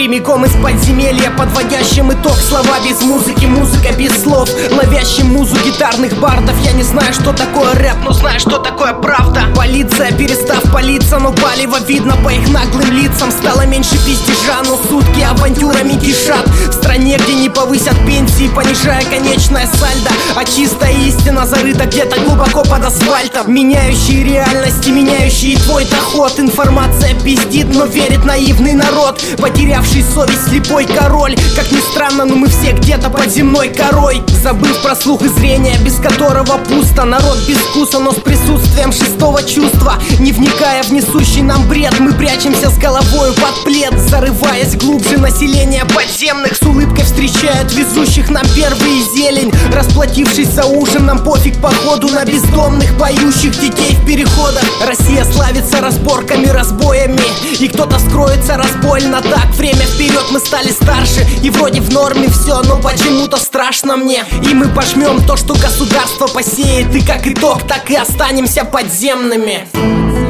Прямиком из подземелья, подводящим итог. Слова без музыки, музыка без слов, ловящим музу гитарных бардов. Я не знаю, что такое рэп, но знаю, что такое правда. Полиция, перестав палиться, но палево видно по их наглым лицам. Стало меньше пиздежа, но сутки авантюрами кишат. В стране, где не повысят пенсии, понижая конечное сальдо, а чистая истина зарыта где-то глубоко под асфальтом. Меняющие реальности, меняющие твой доход. Информация пиздит, но верит наивный народ, потерявший совесть слепой король. Как ни странно, но мы все где-то под земной корой, забыв про слух и зрение, без которого пусто. Народ без вкуса, но с присутствием шестого чувства. Не вникая в несущий нам бред, мы прячемся с головою под плед, зарываясь глубже. Население подземных с улыбкой встречают везущих нам первые зелень. Расплатившись за ужин, нам пофиг походу на бездомных поющих детей в переходах. Россия славится разборками, разбоями, и кто-то скроется разбойно. Так, время вперед, мы стали старше, и вроде в норме все, но почему-то страшно мне. И мы пожмем то, что государство посеет, и как итог, так и останемся подземными.